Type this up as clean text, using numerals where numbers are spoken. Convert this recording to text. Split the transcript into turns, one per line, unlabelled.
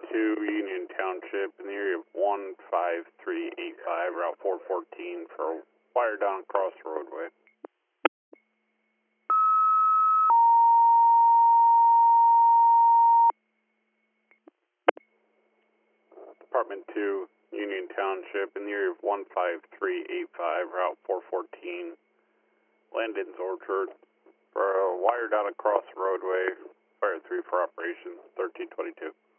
2, Union Township, in the area of 15385, Route 414, for a wire down across the roadway. Department 2, Union Township, in the area of 15385, Route 414, Landon's Orchard, for a wire down across the roadway. Fire 3 for operation 1322.